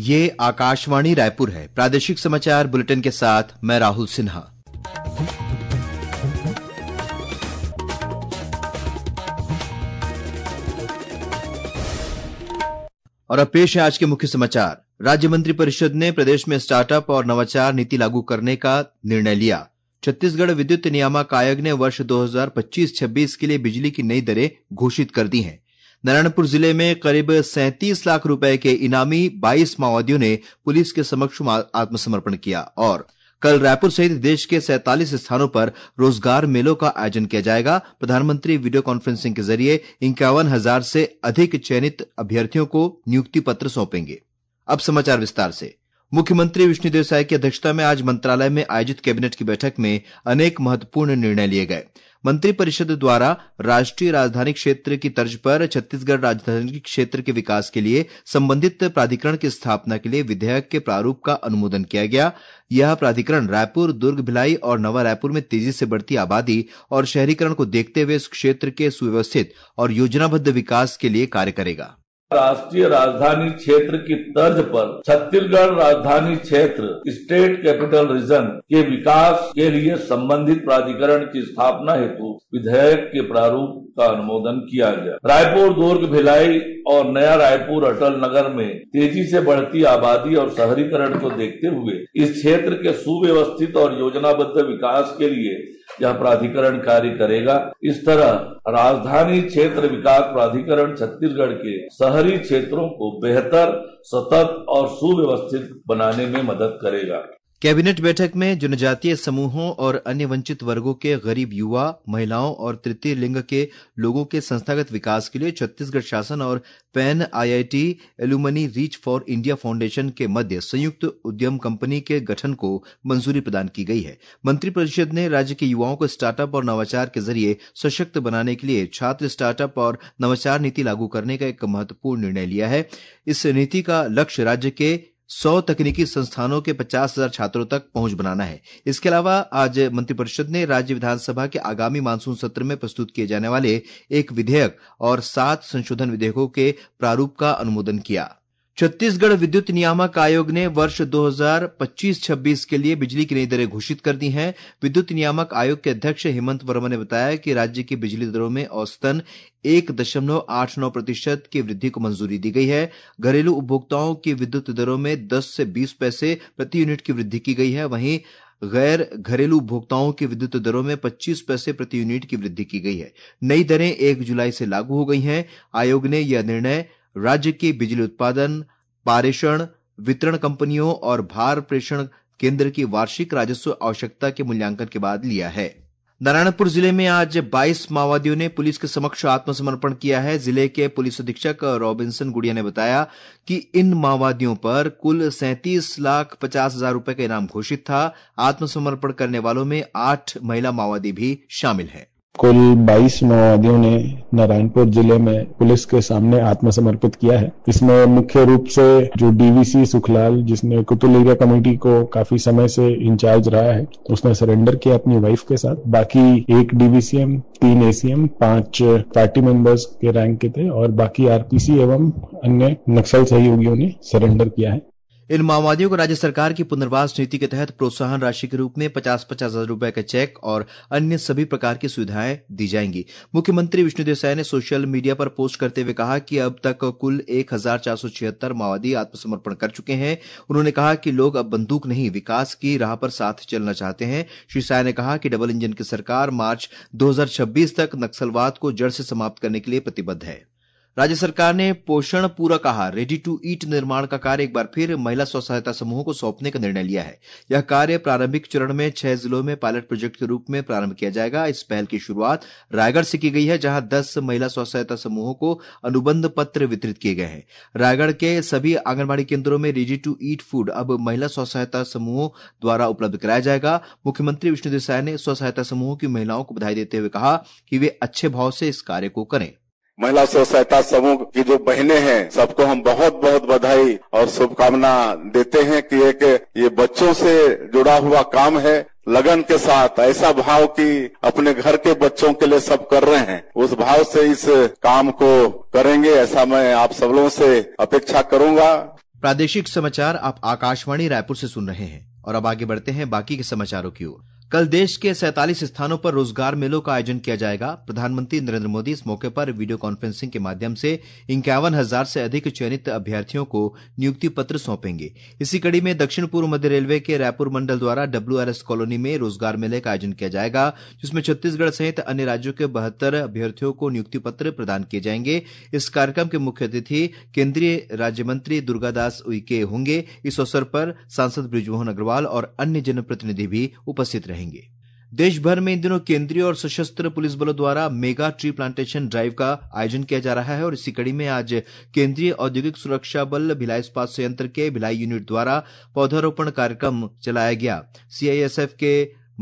ये आकाशवाणी रायपुर है। प्रादेशिक समाचार बुलेटिन के साथ मैं राहुल सिन्हा। और अब पेश है आज के मुख्य समाचार। राज्य मंत्रिपरिषद ने प्रदेश में स्टार्टअप और नवाचार नीति लागू करने का निर्णय लिया। छत्तीसगढ़ विद्युत नियामक आयोग ने वर्ष 2025-26 के लिए बिजली की नई दरें घोषित कर दी हैं। नारायणपुर जिले में करीब 37 लाख रुपए के इनामी 22 माओवादियों ने पुलिस के समक्ष आत्मसमर्पण किया। और कल रायपुर सहित देश के 47 स्थानों पर रोजगार मेलों का आयोजन किया जाएगा। प्रधानमंत्री वीडियो कॉन्फ्रेंसिंग के जरिए 51,000 से अधिक चयनित अभ्यर्थियों को नियुक्ति पत्र सौंपेंगे। अब समाचार विस्तार से। मुख्यमंत्री विष्णुदेव साय की अध्यक्षता में आज मंत्रालय में आयोजित कैबिनेट की बैठक में अनेक महत्वपूर्ण निर्णय लिए गए। मंत्रिपरिषद द्वारा राष्ट्रीय राजधानी क्षेत्र की तर्ज पर छत्तीसगढ़ राजधानी क्षेत्र के विकास के लिए संबंधित प्राधिकरण की स्थापना के लिए विधेयक के प्रारूप का अनुमोदन किया गया। यह प्राधिकरण रायपुर, दुर्ग, भिलाई और नवा रायपुर में तेजी से बढ़ती आबादी और शहरीकरण को देखते हुए इस क्षेत्र के सुव्यवस्थित और योजनाबद्ध विकास के लिए कार्य करेगा। राष्ट्रीय राजधानी क्षेत्र की तर्ज पर छत्तीसगढ़ राजधानी क्षेत्र स्टेट कैपिटल रीजन के विकास के लिए संबंधित प्राधिकरण की स्थापना हेतु विधेयक के प्रारूप का अनुमोदन किया गया। रायपुर, दुर्ग, भिलाई और नया रायपुर अटल नगर में तेजी से बढ़ती आबादी और शहरीकरण को देखते हुए इस क्षेत्र के सुव्यवस्थित और योजनाबद्ध विकास के लिए यह प्राधिकरण कार्य करेगा। इस तरह राजधानी क्षेत्र विकास प्राधिकरण छत्तीसगढ़ के शहरी क्षेत्रों को बेहतर, सतत और सुव्यवस्थित बनाने में मदद करेगा। कैबिनेट बैठक में जनजातीय समूहों और अन्य वंचित वर्गों के गरीब युवा, महिलाओं और तृतीय लिंग के लोगों के संस्थागत विकास के लिए छत्तीसगढ़ शासन और pan IIT alumni reach for India foundation के मध्य संयुक्त उद्यम कंपनी के गठन को मंजूरी प्रदान की गई है। मंत्रिपरिषद ने राज्य के युवाओं को स्टार्टअप और नवाचार के जरिए सशक्त बनाने के लिए छात्र स्टार्टअप और नवाचार नीति लागू करने का एक महत्वपूर्ण निर्णय लिया है। इस नीति का लक्ष्य राज्य के 100 तकनीकी संस्थानों के 50,000 छात्रों तक पहुंच बनाना है। इसके अलावा आज मंत्रिपरिषद ने राज्य विधानसभा के आगामी मानसून सत्र में प्रस्तुत किए जाने वाले एक विधेयक और 7 संशोधन विधेयकों के प्रारूप का अनुमोदन किया। छत्तीसगढ़ विद्युत नियामक आयोग ने वर्ष 2025-26 के लिए बिजली की नई दरें घोषित कर दी हैं। विद्युत नियामक आयोग के अध्यक्ष हेमंत वर्मा ने बताया कि राज्य की बिजली दरों में औसतन 1.89% की वृद्धि को मंजूरी दी गई है। घरेलू उपभोक्ताओं की विद्युत दरों में 10 से 20 पैसे प्रति यूनिट की वृद्धि की गई है। वहीं गैर घरेलू उपभोक्ताओं की विद्युत दरों में 25 पैसे प्रति यूनिट की वृद्धि की गई है। नई दरें 1 जुलाई से लागू हो गई हैं। आयोग ने यह निर्णय राज्य की बिजली उत्पादन, पारेषण, वितरण कंपनियों और भार प्रेषण केंद्र की वार्षिक राजस्व आवश्यकता के मूल्यांकन के बाद लिया है। नारायणपुर जिले में आज 22 माओवादियों ने पुलिस के समक्ष आत्मसमर्पण किया है। जिले के पुलिस अधीक्षक रॉबिन्सन गुड़िया ने बताया कि इन माओवादियों पर कुल 37,50,000 रुपए का इनाम घोषित था। आत्मसमर्पण करने वालों में 8 महिला माओवादी भी शामिल हैं। कुल 22 माओवादियों ने नारायणपुर जिले में पुलिस के सामने आत्मसमर्पित किया है। इसमें मुख्य रूप से जो DVC सुखलाल, जिसने कुतुल एरिया कमेटी को काफी समय से इंचार्ज रहा है, उसने सरेंडर किया अपनी वाइफ के साथ। बाकी 1 DVCM, 3 ACM, 5 पार्टी मेंबर्स के रैंक के थे और बाकी RPC एवं अन्य नक्सल सहयोगियों ने सरेंडर किया है। इन माओवादियों को राज्य सरकार की पुनर्वास नीति के तहत प्रोत्साहन राशि के रूप में 50,000 रुपए का चेक और अन्य सभी प्रकार की सुविधाएं दी जाएंगी। मुख्यमंत्री विष्णुदेव साय ने सोशल मीडिया पर पोस्ट करते हुए कहा कि अब तक कुल 1,476 माओवादी आत्मसमर्पण कर चुके हैं। उन्होंने कहा कि लोग अब बंदूक नहीं, विकास की राह पर साथ चलना चाहते हैं। श्री साय ने कहा कि डबल इंजन की सरकार मार्च 2026 तक नक्सलवाद को जड़ से समाप्त करने के लिए प्रतिबद्ध है। राज्य सरकार ने पोषण पूरक आहार रेडी टू ईट निर्माण का कार्य एक बार फिर महिला स्व सहायता समूहों को सौंपने का निर्णय लिया है। यह कार्य प्रारंभिक चरण में 6 जिलों में पायलट प्रोजेक्ट के रूप में प्रारंभ किया जाएगा। इस पहल की शुरुआत रायगढ़ से की गई है, जहां 10 महिला स्व सहायता समूहों को अनुबंध पत्र वितरित किए गए हैं। रायगढ़ के सभी आंगनबाड़ी केंद्रों में रेडी टू ईट फूड अब महिला स्व सहायता समूहों द्वारा उपलब्ध कराया जाएगा। मुख्यमंत्री विष्णुदेव साय ने स्व सहायता समूहों की महिलाओं को बधाई देते हुए कहा कि वे अच्छे भाव से इस कार्य को करें। महिला स्व सहायता समूह की जो बहनें हैं, सबको हम बहुत बहुत बधाई और शुभकामना देते हैं कि ये बच्चों से जुड़ा हुआ काम है। लगन के साथ ऐसा भाव कि अपने घर के बच्चों के लिए सब कर रहे हैं, उस भाव से इस काम को करेंगे, ऐसा मैं आप सब लोगों से अपेक्षा करूंगा। प्रादेशिक समाचार आप आकाशवाणी रायपुर से सुन रहे हैं और अब आगे बढ़ते हैं बाकी के समाचारों की ओर। कल देश के 47 स्थानों पर रोजगार मेलों का आयोजन किया जाएगा। प्रधानमंत्री नरेंद्र मोदी इस मौके पर वीडियो कॉन्फ्रेंसिंग के माध्यम से 51,000 से अधिक चयनित अभ्यर्थियों को नियुक्ति पत्र सौंपेंगे। इसी कड़ी में दक्षिण पूर्व मध्य रेलवे के रायपुर मंडल द्वारा WRS कॉलोनी में रोजगार मेले का आयोजन किया जाएगा, जिसमें छत्तीसगढ़ सहित अन्य राज्यों के 72 अभ्यर्थियों को नियुक्ति पत्र प्रदान किए जाएंगे। इस कार्यक्रम के मुख्य अतिथि केंद्रीय राज्य मंत्री दुर्गादास उइके होंगे। इस अवसर पर सांसद बृजमोहन अग्रवाल और अन्य जनप्रतिनिधि भी उपस्थित रहेंगे। देश भर में इन दिनों केंद्रीय और सशस्त्र पुलिस बलों द्वारा मेगा ट्री प्लांटेशन ड्राइव का आयोजन किया जा रहा है और इसी कड़ी में आज केंद्रीय औद्योगिक सुरक्षा बल भिलाई इस्पात संयंत्र के भिलाई यूनिट द्वारा पौधारोपण कार्यक्रम चलाया गया। CISF के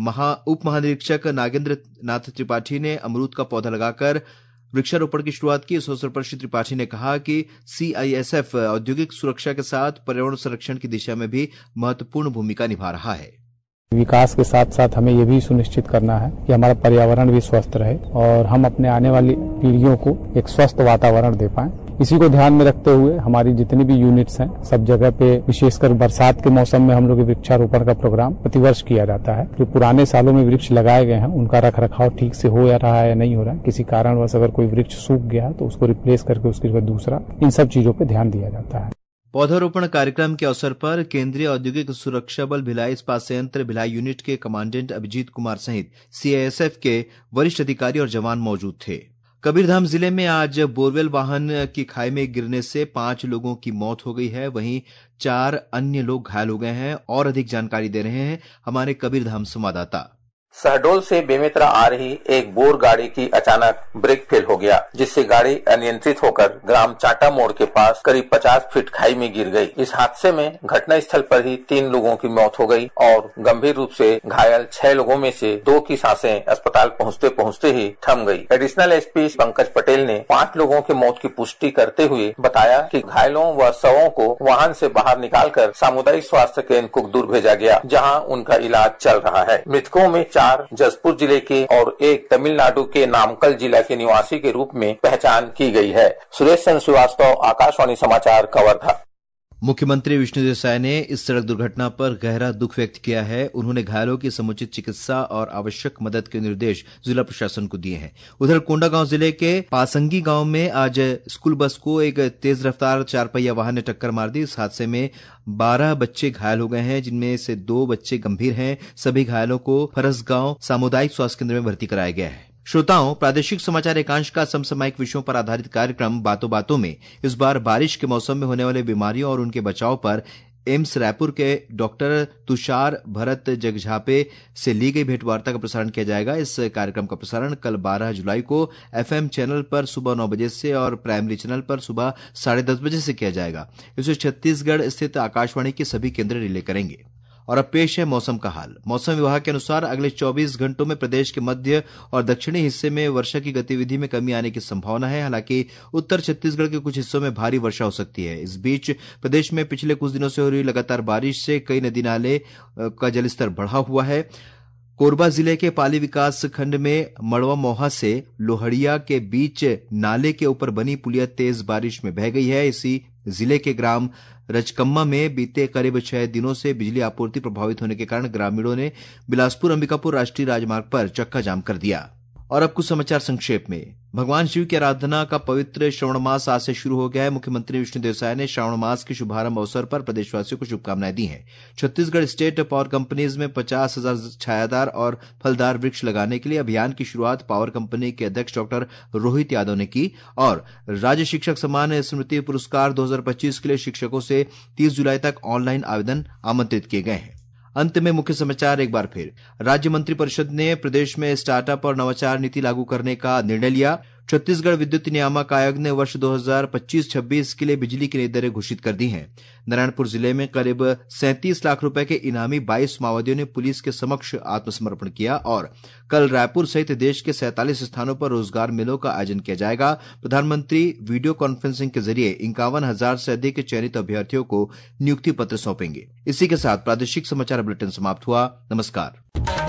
उप महानिरीक्षक नागेंद्र नाथ त्रिपाठी ने अमरूद का पौधा लगाकर वृक्षारोपण की शुरुआत की। इस अवसर पर श्री त्रिपाठी ने कहा कि CISF औद्योगिक सुरक्षा के साथ पर्यावरण संरक्षण की दिशा में भी महत्वपूर्ण भूमिका निभा रहा है। विकास के साथ साथ हमें ये भी सुनिश्चित करना है कि हमारा पर्यावरण भी स्वस्थ रहे और हम अपने आने वाली पीढ़ियों को एक स्वस्थ वातावरण दे पाएं। इसी को ध्यान में रखते हुए हमारी जितनी भी यूनिट्स हैं सब जगह पे विशेषकर बरसात के मौसम में हम लोग वृक्षारोपण का प्रोग्राम प्रतिवर्ष किया जाता है। जो पुराने सालों में वृक्ष लगाए गए हैं उनका रखरखाव ठीक से हो रहा है या नहीं हो रहा है, किसी कारणवश अगर कोई वृक्ष सूख गया है तो उसको रिप्लेस करके उसके बाद दूसरा, इन सब चीजों पर ध्यान दिया जाता है। पौधारोपण कार्यक्रम के अवसर पर केंद्रीय औद्योगिक सुरक्षा बल भिलाई इस्पात संयंत्र भिलाई यूनिट के कमांडेंट अभिजीत कुमार सहित CISF के वरिष्ठ अधिकारी और जवान मौजूद थे। कबीरधाम जिले में आज बोरवेल वाहन की खाई में गिरने से 5 लोगों की मौत हो गई है, वहीं 4 अन्य लोग घायल हो गए हैं। और अधिक जानकारी दे रहे हैं हमारे कबीरधाम संवाददाता। शहडोल से बेमेतरा आ रही एक बोर गाड़ी की अचानक ब्रेक फेल हो गया, जिससे गाड़ी अनियंत्रित होकर ग्राम चाटा मोड़ के पास करीब 50 फीट खाई में गिर गई। इस हादसे में घटना स्थल पर ही 3 लोगों की मौत हो गई और गंभीर रूप से घायल 6 लोगों में से 2 की सांसें अस्पताल पहुंचते पहुंचते ही थम गई। एडिशनल SP पंकज पटेल ने 5 लोगों की मौत की पुष्टि करते हुए बताया कि घायलों व शवों को वाहन से बाहर निकालकर सामुदायिक स्वास्थ्य केंद्र कुकदूर भेजा गया, जहाँ उनका इलाज चल रहा है। मृतकों में 4 जसपुर जिले के और एक तमिलनाडु के नामकल जिला के निवासी के रूप में पहचान की गई है। सुरेश चंद्र श्रीवास्तव, आकाशवाणी समाचार, कवर्धा। मुख्यमंत्री विष्णुदेव साय ने इस सड़क दुर्घटना पर गहरा दुख व्यक्त किया है। उन्होंने घायलों की समुचित चिकित्सा और आवश्यक मदद के निर्देश जिला प्रशासन को दिए हैं। उधर कोंडागांव जिले के पासंगी गांव में आज स्कूल बस को एक तेज रफ्तार 4 पहिया वाहन ने टक्कर मार दी। इस हादसे में 12 बच्चे घायल हो गए हैं, जिनमें से 2 बच्चे गंभीर हैं। सभी घायलों को फरसगांव सामुदायिक स्वास्थ्य केंद्र में भर्ती कराया गया है। श्रोताओं, प्रादेशिक समाचार एकांश का समसामयिक विषयों पर आधारित कार्यक्रम बातों बातों में इस बार बारिश के मौसम में होने वाले बीमारियों और उनके बचाव पर एम्स रायपुर के डॉक्टर तुषार भरत जगझापे से ली गई भेंटवार्ता का प्रसारण किया जाएगा। इस कार्यक्रम का प्रसारण कल 12 जुलाई को FM चैनल पर सुबह 9 बजे से और प्राइमरी चैनल पर सुबह 10:30 बजे से किया जाएगा। इसे छत्तीसगढ़ स्थित आकाशवाणी के सभी केंद्र रिले करेंगे। और अब पेश है मौसम का हाल। मौसम विभाग के अनुसार अगले 24 घंटों में प्रदेश के मध्य और दक्षिणी हिस्से में वर्षा की गतिविधि में कमी आने की संभावना है। हालांकि उत्तर छत्तीसगढ़ के कुछ हिस्सों में भारी वर्षा हो सकती है। इस बीच प्रदेश में पिछले कुछ दिनों से हो रही लगातार बारिश से कई नदी नाले का जलस्तर बढ़ा हुआ है। कोरबा जिले के पाली विकास खंड में मड़वा मोहा से लोहड़िया के बीच नाले के ऊपर बनी पुलिया तेज बारिश में बह गई है। इसी जिले के ग्राम रजकम्मा में बीते करीब 6 दिनों से बिजली आपूर्ति प्रभावित होने के कारण ग्रामीणों ने बिलासपुर अंबिकापुर राष्ट्रीय राजमार्ग पर चक्का जाम कर दिया। और अब कुछ समाचार संक्षेप में। भगवान शिव की आराधना का पवित्र श्रावण मास आज से शुरू हो गया है। मुख्यमंत्री विष्णुदेव साय ने श्रावण मास के शुभारंभ अवसर पर प्रदेशवासियों को शुभकामनाएं दी हैं। छत्तीसगढ़ स्टेट पावर कंपनीज में 50,000 छायादार और फलदार वृक्ष लगाने के लिए अभियान की शुरुआत पावर कंपनी के अध्यक्ष डॉक्टर रोहित यादव ने की। और राज्य शिक्षक सम्मान स्मृति पुरस्कार 2025 के लिए शिक्षकों से 30 जुलाई तक ऑनलाइन आवेदन आमंत्रित किए गए हैं। अंत में मुख्य समाचार एक बार फिर। राज्य मंत्रिपरिषद ने प्रदेश में स्टार्टअप और नवाचार नीति लागू करने का निर्णय लिया। छत्तीसगढ़ विद्युत नियामक आयोग ने वर्ष 2025-26 के लिए बिजली की नई दरें घोषित कर दी हैं। नारायणपुर जिले में करीब 37 लाख रुपए के इनामी 22 माओवादियों ने पुलिस के समक्ष आत्मसमर्पण किया। और कल रायपुर सहित देश के 47 स्थानों पर रोजगार मेलों का आयोजन किया जाएगा। प्रधानमंत्री वीडियो कॉन्फ्रेंसिंग के जरिए 51,000 से अधिक चयनित अभ्यर्थियों को नियुक्ति पत्र सौंपेंगे। इसी के साथ प्रादेशिक समाचार बुलेटिन समाप्त हुआ। नमस्कार।